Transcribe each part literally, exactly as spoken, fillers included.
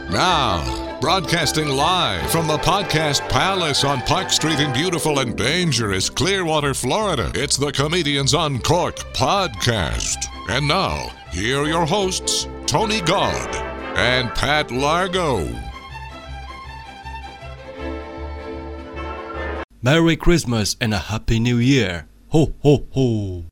Now, broadcasting live from the Podcast Palace on Park Street in beautiful and dangerous Clearwater, Florida, it's the Comedians Uncorked podcast. And now, here are your hosts, Tony God and Pat Largo. Merry Christmas and a Happy New Year. Ho, ho, ho.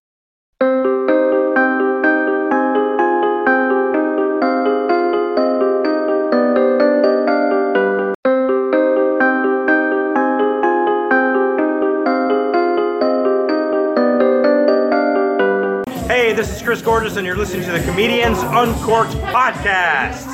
Hey, this is Chris Gorgeous, and you're listening to the Comedians Uncorked podcast.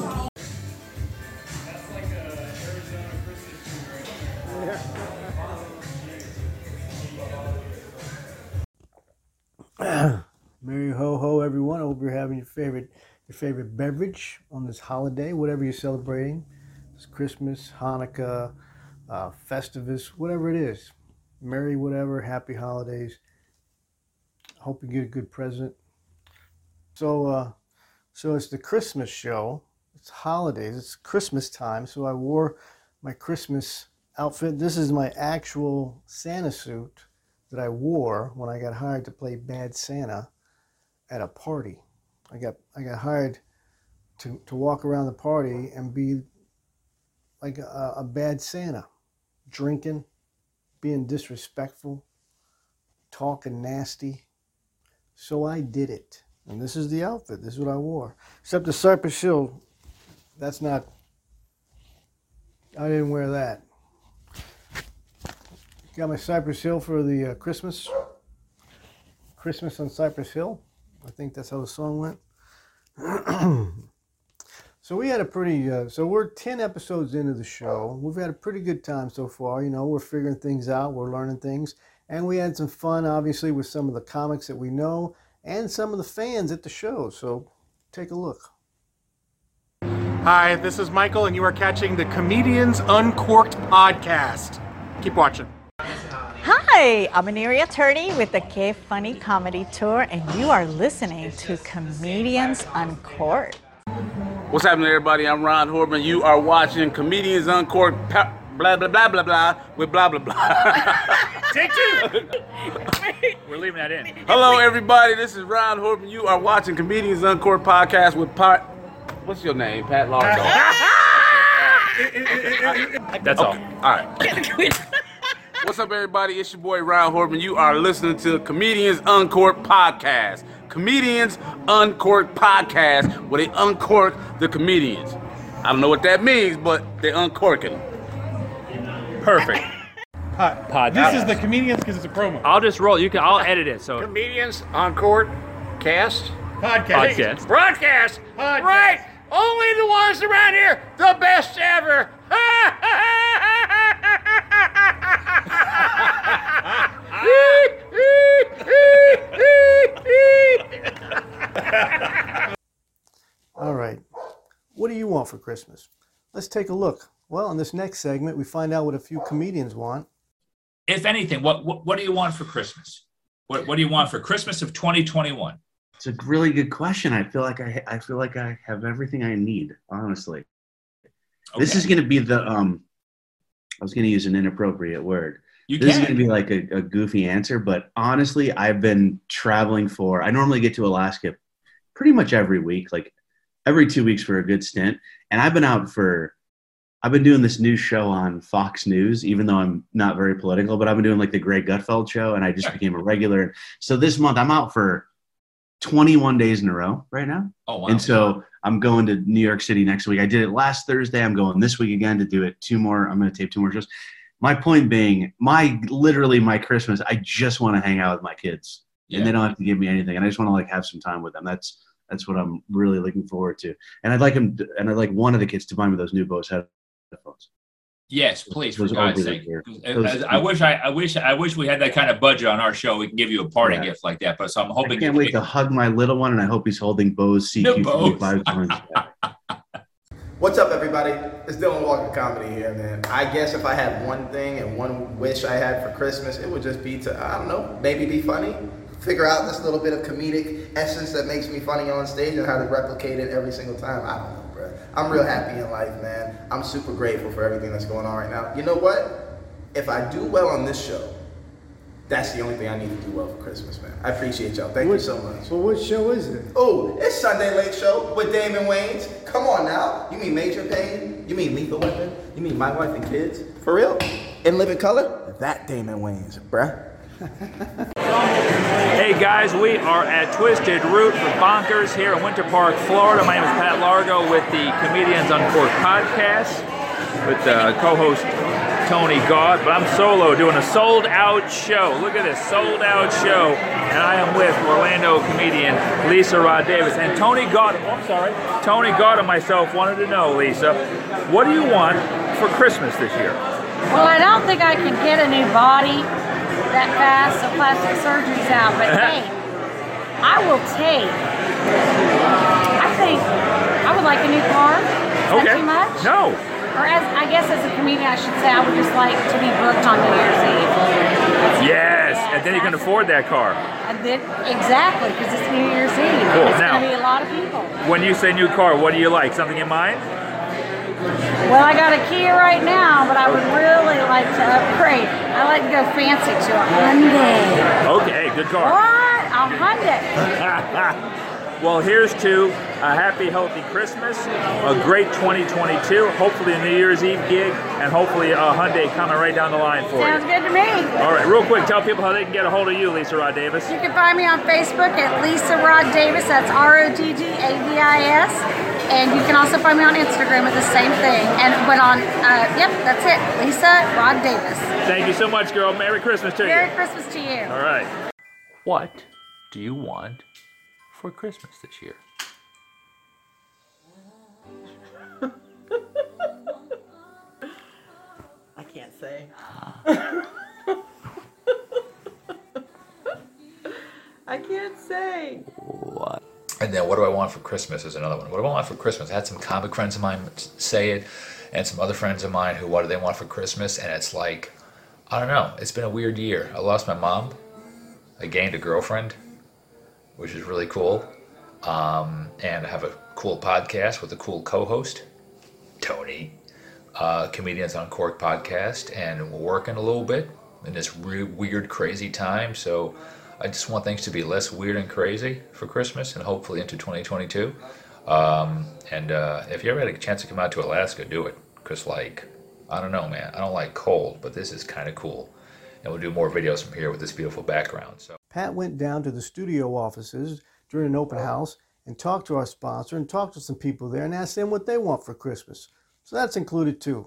Merry ho ho, everyone! I hope you're having your favorite your favorite beverage on this holiday, whatever you're celebrating. It's Christmas, Hanukkah, uh, Festivus, whatever it is. Merry whatever, happy holidays. Hope you get a good present. So, uh, so it's the Christmas show. It's holidays. It's Christmas time. So I wore my Christmas outfit. This is my actual Santa suit that I wore when I got hired to play Bad Santa at a party. I got I got hired to to walk around the party and be like a, a bad Santa, drinking, being disrespectful, talking nasty. So I did it. And this is the outfit. This is what I wore. Except the Cypress Hill, that's not, I didn't wear that. Got my Cypress Hill for the uh, Christmas. Christmas on Cypress Hill. I think that's how the song went. So we had a pretty, uh, so we're ten episodes into the show. We've had a pretty good time so far. You know, we're figuring things out. We're learning things. And we had some fun, obviously, with some of the comics that we know and some of the fans at the show. So take a look. Hi, this is Michael, and you are catching the Comedians Uncorked podcast. Keep watching. Hi, I'm an area attorney with the K Funny Comedy Tour, and you are listening to Comedians Uncorked. What's happening, everybody? I'm Ron Hortman. You are watching Comedians Uncorked, pa- blah, blah, blah, blah, blah, with blah, blah, blah. Take two. We're leaving that in. Hello, everybody. This is Ron Hortman. You are watching Comedians Uncorked podcast with Pat. What's your name? Pat Largo. That's all. Okay. All right. What's up, everybody? It's your boy, Ron Hortman. You are listening to Comedians Uncorked podcast. Comedians Uncorked podcast, where they uncork the comedians. I don't know what that means, but they're uncorking them. Perfect. Hi. Podcast. This is the Comedians because it's a promo. I'll just roll. You can. I'll edit it. So Comedians Uncorked cast Podcast. podcast. broadcast. Podcast. Right. Only the ones around here, the best ever. All right. What do you want for Christmas? Let's take a look. Well, in this next segment, we find out what a few comedians want. If anything, what, what what do you want for Christmas? What what do you want for Christmas of twenty twenty-one? It's a really good question. I feel like I I feel like I have everything I need, honestly. Okay. This is going to be the um I was going to use an inappropriate word. You this can. is going to be like a, a goofy answer, but honestly, I've been traveling for I normally get to Alaska pretty much every week, like every two weeks for a good stint, and I've been out for I've been doing this new show on Fox News, even though I'm not very political, but I've been doing like the Greg Gutfeld show, and I just became a regular. So this month I'm out for twenty-one days in a row right now. Oh, wow. And so I'm going to New York City next week. I did it last Thursday. I'm going this week again to do it two more. I'm going to tape two more shows. My point being, my literally my Christmas, I just want to hang out with my kids. Yeah. And they don't have to give me anything. And I just want to like have some time with them. That's that's what I'm really looking forward to. And I'd like him to, and I'd like one of the kids to buy me those new Bose headphones. Yes, please, for Those God's over sake. there. I, Those- I wish I, I wish I wish we had that kind of budget on our show. We can give you a party Yeah. gift like that. But so I'm hoping. I can't wait to hug my little one, and I hope he's holding Bose C No Q Bose. forty-five ones. What's up, everybody? It's Dylan Walker Comedy here, man. I guess if I had one thing and one wish I had for Christmas, it would just be to, I don't know, maybe be funny. Figure out this little bit of comedic essence that makes me funny on stage and how to replicate it every single time. I don't know, bro. whatever. I'm real happy in life, man. I'm super grateful for everything that's going on right now. You know what? If I do well on this show, that's the only thing I need to do well for Christmas, man. I appreciate y'all. Thank what, you so much. So what show is it? Oh, it's Sunday Late Show with Damon Wayans. Come on now. You mean Major Payne? You mean Lethal Weapon? You mean My Wife and Kids? For real? In living color? That Damon Wayans, bruh. Hey guys, we are at Twisted Root for Bonkers here in Winter Park, Florida. My name is Pat Largo with the Comedians Uncorked podcast with uh, co-host Tony Gott, but I'm solo doing a sold out show. Look at this, sold out show. And I am with Orlando comedian Lisa Rod Davis. And Tony Gott, oh, I'm sorry, Tony Gott and myself wanted to know, Lisa, what do you want for Christmas this year? Well, I don't think I can get a new body that fast, so plastic surgery's out, but hey, I will take, I think, I would like a new car. Is okay. that too much? No. Or as, I guess as a comedian, I should say, I would just like to be booked on New Year's Eve. That's yes, yeah, and then you can afford that car. I did, exactly, because it's New Year's Eve. Cool. It's Now, going to be a lot of people. When you say new car, what do you like? Something in mind? Well, I got a Kia right now, but I would really like to upgrade. I like to go fancy to a Hyundai. Okay, good car. What? A Hyundai. Well, here's to a happy, healthy Christmas, a great twenty twenty-two, hopefully a New Year's Eve gig, and hopefully a Hyundai coming right down the line for Sounds you. good to me. All right, real quick, tell people how they can get a hold of you, Lisa Rod Davis. You can find me on Facebook at Lisa Rod Davis. That's R O D D A V I S. And you can also find me on Instagram at the same thing. And but on, uh, yep, that's it, Lisa Rod Davis. Thank you so much, girl. Merry Christmas to Merry you. Merry Christmas to you. All right. What do you want for Christmas this year? I can't say. I can't say. What? And then what do I want for Christmas is another one. What do I want for Christmas? I had some comic friends of mine say it, and some other friends of mine who, what do they want for Christmas? And it's like, I don't know. It's been a weird year. I lost my mom. I gained a girlfriend, which is really cool. Um, and I have a cool podcast with a cool co-host, Tony. Uh, Comedians Uncorked podcast, and we're working a little bit in this re- weird, crazy time. So I just want things to be less weird and crazy for Christmas and hopefully into twenty twenty-two. Um, and uh, if you ever had a chance to come out to Alaska, do it. Because, like, I don't know, man. I don't like cold, but this is kind of cool. And we'll do more videos from here with this beautiful background. So Pat went down to the studio offices during an open house and talked to our sponsor and talked to some people there and asked them what they want for Christmas. So that's included too.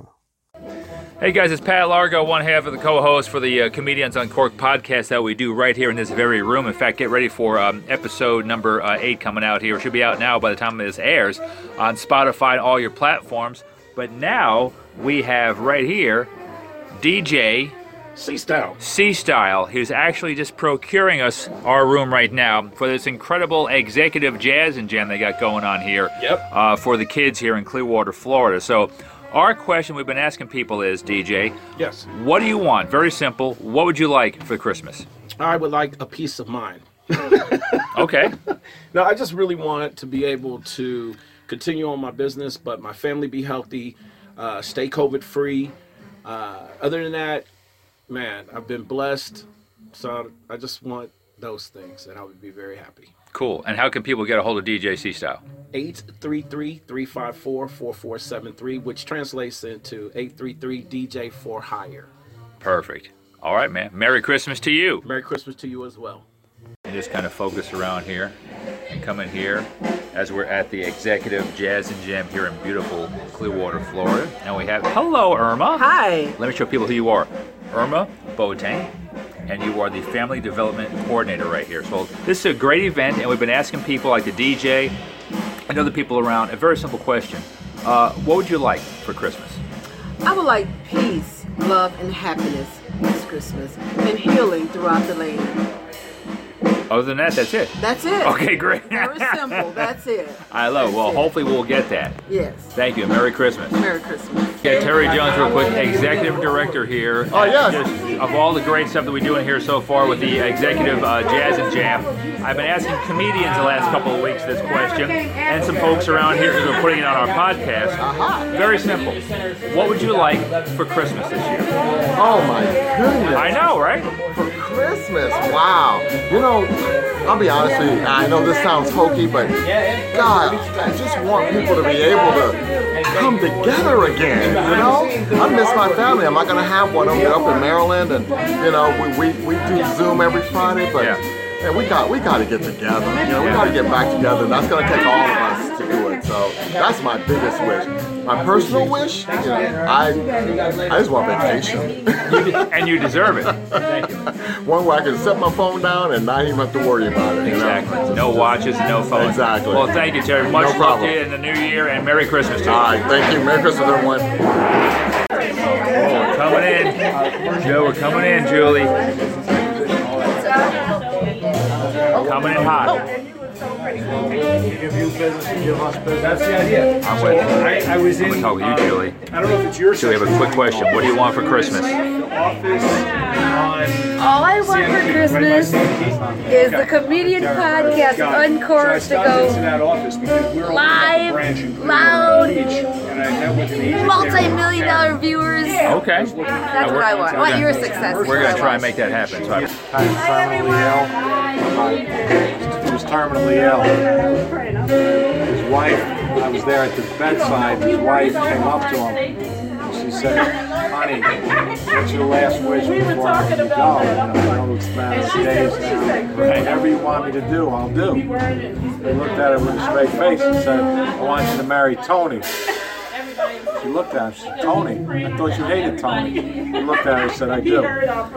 Hey guys, it's Pat Largo, one half of the co-host for the uh, Comedians Uncorked podcast that we do right here in this very room. In fact, get ready for um, episode number uh, eight coming out here. It should be out now by the time this airs on Spotify and all your platforms. But now we have right here D J C-Style. C-Style. He's actually just procuring us our room right now for this incredible executive jazz and jam they got going on here. Yep. Uh, for the kids here in Clearwater, Florida. So our question we've been asking people is, D J, yes, what do you want? Very simple. What would you like for Christmas? I would like a peace of mind. Okay. No, I just really want to be able to continue on my business, but my family be healthy, uh, stay COVID free. Uh, other than that, man, I've been blessed, so I just want those things, and I would be very happy. Cool. And how can people get a hold of D J C-Style? eight three three, three five four, four four seven three, which translates into eight three three D J for hire. Perfect. All right, man. Merry Christmas to you. Merry Christmas to you as well. And just kind of focus around here and come in here as we're at the Executive Jazz and Jam here in beautiful Clearwater, Florida. And we have, hello, Irma. Hi. Let me show people who you are. Irma Boateng, and you are the Family Development Coordinator right here. So this is a great event, and we've been asking people like the D J and other people around a very simple question. Uh, what would you like for Christmas? I would like peace, love, and happiness this Christmas, and healing throughout the land. Other than that, that's it. That's it. Okay, great. Very simple. That's it. I love it. Well, hopefully we'll get that. Yes. Thank you. Merry Christmas. Merry Christmas. Yeah, Terry Jones, real quick, Executive Director here. Oh, yes. Just of all the great stuff that we're doing here so far with the Executive uh, Jazz and Jam, I've been asking comedians the last couple of weeks this question, and some folks around here who are putting it on our podcast. Uh-huh. Very simple. What would you like for Christmas this year? Oh, my goodness. I know, right? For Christmas, wow. You know, I'll be honest with you, I know this sounds hokey, but God, I just want people to be able to come together again, you know? I miss my family. I'm not going to have one. I'm up in Maryland, and, you know, we, we, we do Zoom every Friday, but man, we got we got to get together. You know, we got to get back together, and that's going to take all of us to do it. So that's my biggest wish. My personal wish, you know, I I just want vacation. And you deserve it. Thank you. One where I can set my phone down and not even have to worry about it. Exactly. You know? No watches, no phone. Exactly. Well, thank you, Terry. Much No love problem. to you in the new year, and Merry Christmas to you. All right, thank you. Merry Christmas, everyone. Oh, we're coming in. Joe, we're coming in, Julie. Coming in hot. Give you business and give us business. That's the idea. I'm with you. I, I was I'm in. going to talk with you, Julie. I don't know if it's your Julie, I have a quick question. What do you want for Christmas? The office on. All I want for Christmas is the Comedian Podcast Uncorked to go live, loud, multi-million dollar viewers. Okay. That's what I want. I want your success. We're going to try and make that happen. So I- terminally ill. He was terminally ill. His wife, I was there at the bedside. His wife came up to him. And she said, "Honey, what's your last wish before you go? You know, I know it's been days now. Whatever you want me to do, I'll do." He looked at her with a straight face and said, "I want you to marry Tony." She looked at him, she said, "Tony, I thought you hated Tony." He looked at her and said, "I do."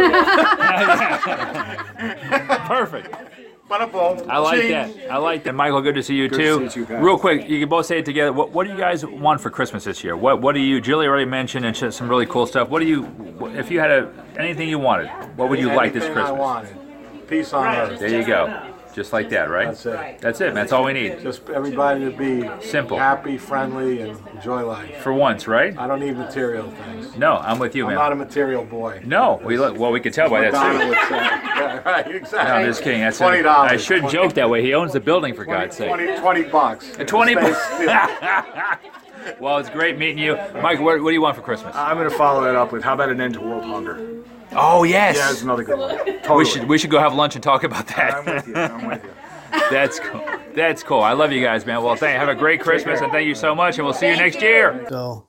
Perfect. Ba-da-boom. I like Ching. that. I like that. Michael, good to see you Good too. to see you guys. Real quick, you can both say it together. What, what do you guys want for Christmas this year? What What do you? Julie already mentioned and sh- some really cool stuff. What do you? If you had a, anything you wanted, what would you like this Anything Christmas? I wanted. Peace on earth. There you go. Just like that, right? That's it. That's it, man. That's all we need. Just everybody to be Simple. happy, friendly, and enjoy life. For once, right? I don't need material things. No, I'm with you, I'm man. not a material boy. No, we look. Well, we can tell by that Madonna suit. would say. Yeah, right, exactly. No, I'm just kidding. That's twenty dollars. I shouldn't joke that way. He owns the building, for God's sake. twenty, twenty bucks. twenty Stay bucks. still. Well, it's great meeting you, Mike. What, what do you want for Christmas? I'm going to follow that up with how about an end to world hunger? Oh yes. Yeah, that's another good one. Totally. We should we should go have lunch and talk about that. I'm with you. I'm with you. That's cool. That's cool. I love you guys, man. Well, thank have a great Christmas and thank you so much, and we'll see you next year. So,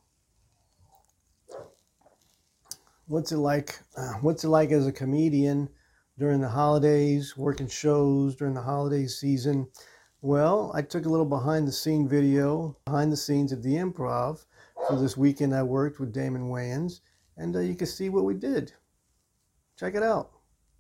what's it like? Uh, what's it like as a comedian during the holidays, working shows during the holiday season? Well, I took a little behind-the-scene video, behind the scenes at the Improv for this weekend. I worked with Damon Wayans, and uh, you can see what we did. Check it out.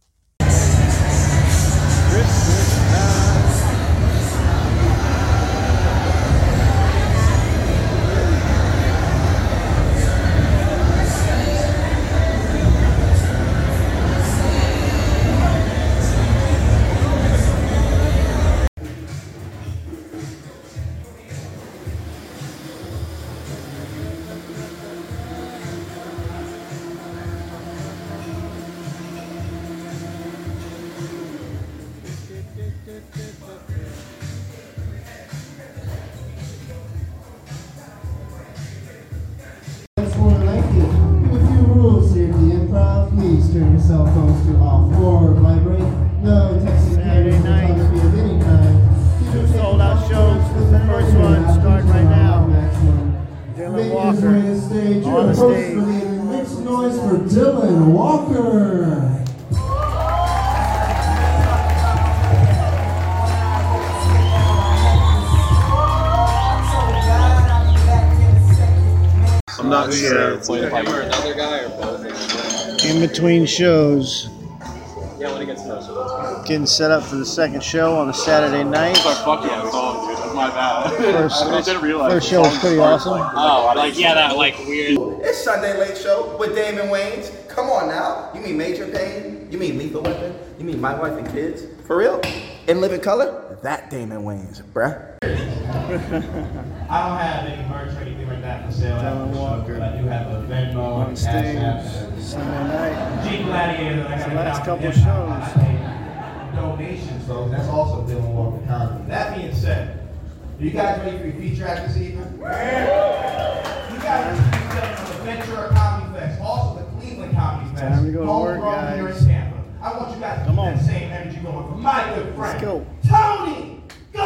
Please turn your cell phones to off or vibrate. No texting Saturday night of any kind. Two sold out shows. The first one starting right now. Dylan Walker on the stage. Make some noise for Dylan Walker. I'm not sure. Another guy or both? In between shows, Yeah, when it gets closer. getting set up for the second show on a Saturday night. Fuck yeah song, dude. That's my bad. First, I didn't realize. first show was pretty awesome. Oh, like yeah, that like weird. It's Sunday Late Show with Damon Wayans. Come on now. You mean Major Payne? You mean Lethal Weapon? You mean My Wife and Kids? For real? In living color? That Damon Wayans, bruh. I don't have any merch or anything like that for sale. John Walker. But I do have a Venmo On and stage, Cash App. Sunday night. G Gladiator. I It's got the a last couple confidential- shows. I take donations, folks. That's also Dylan Walker Comedy. That being said, are you guys ready for your feature act this evening? You guys are from the Ventura Comedy Fest, also the Cleveland Comedy Fest. Time to go to work, homegrown here in guys. Tampa. I want you guys to Come keep on. that same energy going for my good friend, Let's go. Tony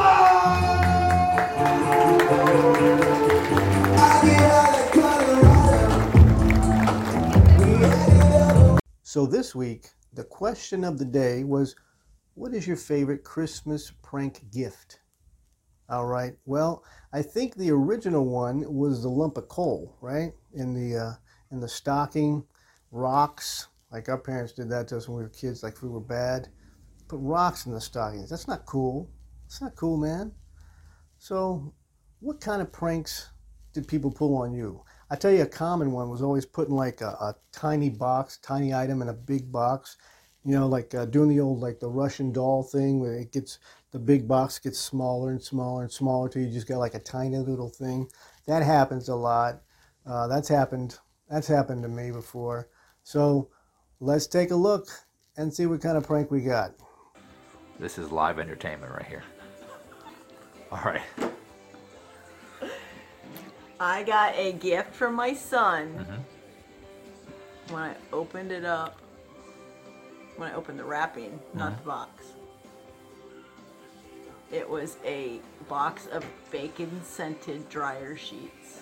So this week, the question of the day was, what is your favorite Christmas prank gift? All right. Well, I think the original one was the lump of coal, right? In the uh, in the stocking, rocks. Like our parents did that to us when we were kids, like if we were bad. Put rocks in the stockings. That's not cool. It's not cool, man. So, what kind of pranks did people pull on you? I tell you, a common one was always putting like a, a tiny box, tiny item in a big box. You know, like uh, doing the old, like the Russian doll thing where it gets, the big box gets smaller and smaller and smaller till you just got like a tiny little thing. That happens a lot. Uh, that's happened, that's happened to me before. So, let's take a look and see what kind of prank we got. This is live entertainment right here. All right. I got a gift from my son. Mm-hmm. When I opened it up, when I opened the wrapping, mm-hmm. not the box, it was a box of bacon-scented dryer sheets.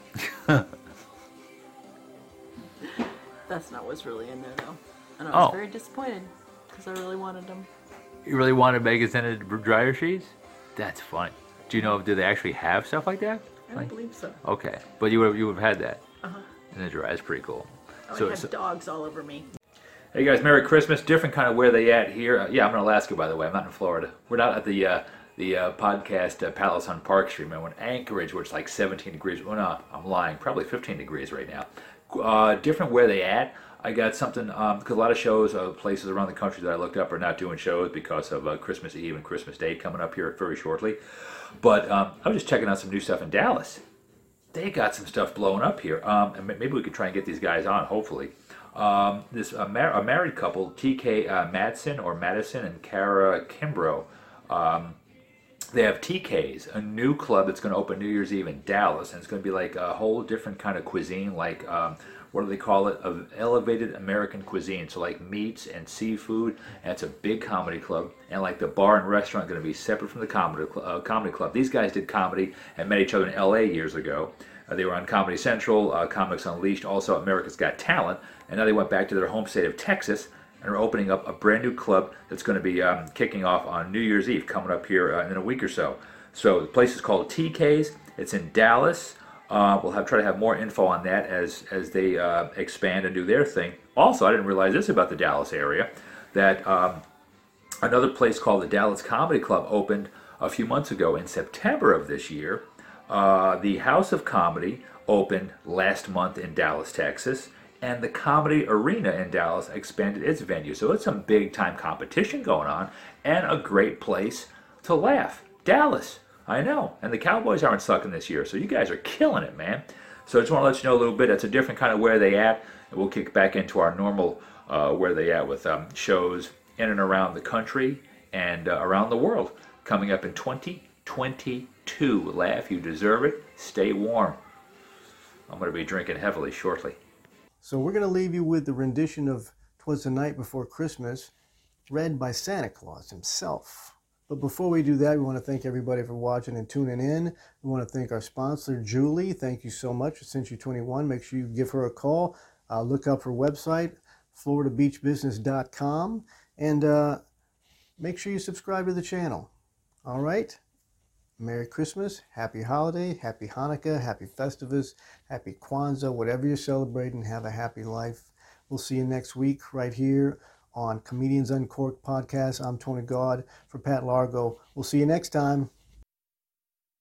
That's not what's really in there, though. And I was Oh. very disappointed because I really wanted them. You really wanted bacon scented dryer sheets? That's funny. Do you know, do they actually have stuff like that? I don't believe so. Okay, but you would you would have had that. Uh-huh. In the dryer, that's pretty cool. Oh, So I had it's- dogs all over me. Hey guys, Merry Christmas. Different kind of where they at here. Uh, yeah, I'm in Alaska, by the way. I'm not in Florida. We're not at the uh, the uh, podcast uh, Palace on Park Street. Man, we're in Anchorage, where it's like seventeen degrees. Well, no, I'm lying. Probably fifteen degrees right now. Uh, different where they at. I got something, um, because a lot of shows, uh, places around the country that I looked up are not doing shows because of uh, Christmas Eve and Christmas Day coming up here very shortly. But um, I was just checking out some new stuff in Dallas. They got some stuff blowing up here. Um, and maybe we could try and get these guys on, hopefully. Um, this uh, mar- a married couple, T K uh, Madsen or Madison and Kara Kimbrough. Um, they have T K's, a new club that's going to open New Year's Eve in Dallas, and it's going to be like a whole different kind of cuisine, like um, what do they call it? Of elevated American cuisine. So like meats and seafood, and it's a big comedy club. And like the bar and restaurant going to be separate from the comedy cl- uh, comedy club. These guys did comedy and met each other in L A years ago. Uh, they were on Comedy Central, uh, Comics Unleashed, also America's Got Talent, and now they went back to their home state of Texas and are opening up a brand new club that's going to be um, kicking off on New Year's Eve, coming up here uh, in a week or so. So the place is called T K's. It's in Dallas. Uh, we'll have try to have more info on that as as they uh, expand and do their thing. Also, I didn't realize this about the Dallas area, that um, another place called the Dallas Comedy Club opened a few months ago in September of this year. Uh, the House of Comedy opened last month in Dallas, Texas, and the Comedy Arena in Dallas expanded its venue. So it's some big time competition going on and a great place to laugh. Dallas, I know. And the Cowboys aren't sucking this year, so you guys are killing it, man. So I just want to let you know a little bit. It's a different kind of where they at, and we'll kick back into our normal uh, where they at with um, shows in and around the country and uh, around the world coming up in twenty twenty-two. Laugh, you deserve it. Stay warm. I'm going to be drinking heavily shortly. So we're going to leave you with the rendition of "'Twas the Night Before Christmas," read by Santa Claus himself. But before we do that, we want to thank everybody for watching and tuning in. We want to thank our sponsor, Julie. Thank you so much for Century twenty-one. Make sure you give her a call. Uh, look up her website, florida beach business dot com, and uh, make sure you subscribe to the channel. All right? Merry Christmas, Happy Holiday, Happy Hanukkah, Happy Festivus, Happy Kwanzaa, whatever you're celebrating, have a happy life. We'll see you next week right here on Comedians Uncorked podcast. I'm Tony God for Pat Largo. We'll see you next time.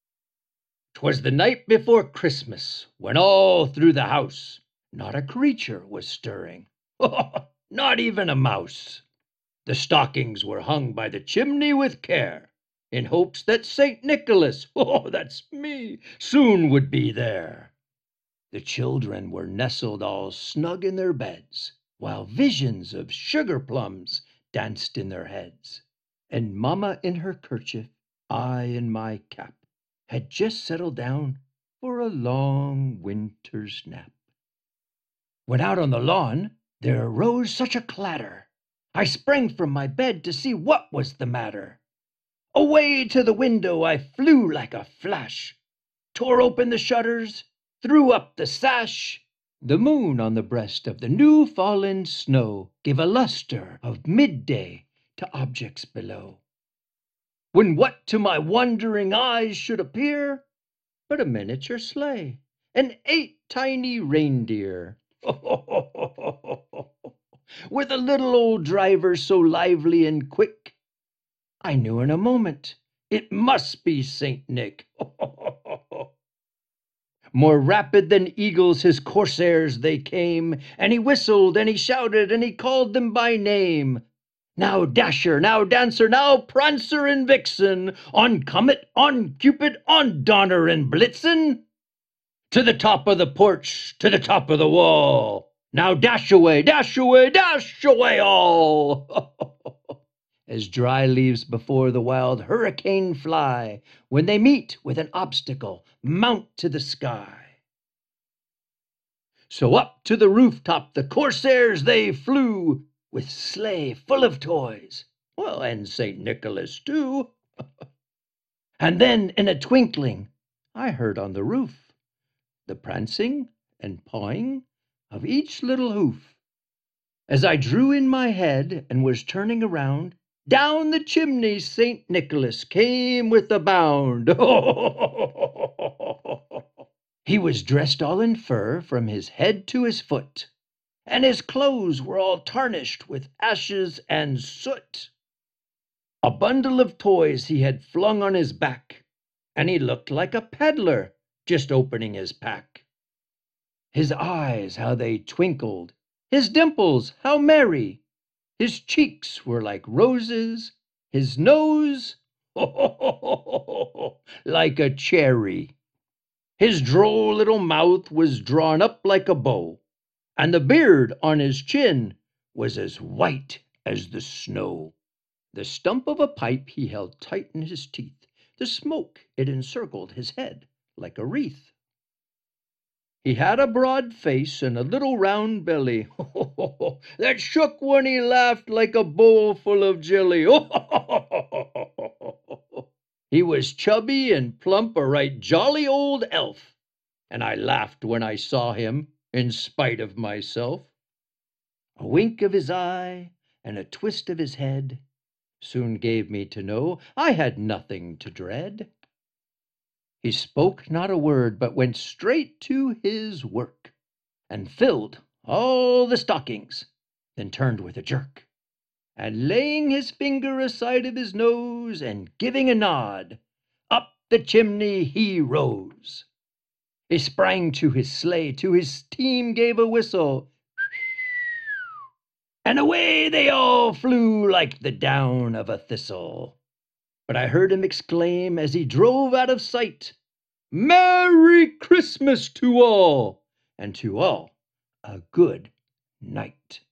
'Twas the night before Christmas, when all through the house not a creature was stirring, not even a mouse. The stockings were hung by the chimney with care, in hopes that Saint Nicholas, oh, that's me, soon would be there. The children were nestled all snug in their beds, while visions of sugar plums danced in their heads. And Mamma in her kerchief, I in my cap, had just settled down for a long winter's nap. When out on the lawn there arose such a clatter, I sprang from my bed to see what was the matter. Away to the window I flew like a flash, tore open the shutters, threw up the sash. The moon on the breast of the new fallen snow gave a luster of midday to objects below. When what to my wondering eyes should appear but a miniature sleigh and eight tiny reindeer, with a little old driver so lively and quick, I knew in a moment it must be Saint Nick. More rapid than eagles his corsairs they came, and he whistled and he shouted and he called them by name. Now Dasher, now Dancer, now Prancer and Vixen, on Comet, on Cupid, on Donner and Blitzen. To the top of the porch, to the top of the wall. Now dash away, dash away, dash away all. As dry leaves before the wild hurricane fly, when they meet with an obstacle, mount to the sky. So up to the rooftop the corsairs they flew, with sleigh full of toys, well, and Saint Nicholas too. And then in a twinkling I heard on the roof the prancing and pawing of each little hoof. As I drew in my head and was turning around, down the chimney Saint Nicholas came with a bound. He was dressed all in fur from his head to his foot, and his clothes were all tarnished with ashes and soot. A bundle of toys he had flung on his back, and he looked like a peddler just opening his pack. His eyes, how they twinkled, his dimples, how merry, his cheeks were like roses, his nose, like a cherry. His droll little mouth was drawn up like a bow, and the beard on his chin was as white as the snow. The stump of a pipe he held tight in his teeth. The smoke, it encircled his head like a wreath. He had a broad face and a little round belly that shook when he laughed like a bowl full of jelly. He was chubby and plump, a right jolly old elf, and I laughed when I saw him, in spite of myself. A wink of his eye and a twist of his head soon gave me to know I had nothing to dread. He spoke not a word, but went straight to his work, and filled all the stockings, then turned with a jerk, and laying his finger aside of his nose, and giving a nod, up the chimney he rose. He sprang to his sleigh, to his team gave a whistle, and away they all flew like the down of a thistle. But I heard him exclaim as he drove out of sight, "Merry Christmas to all, and to all a good night."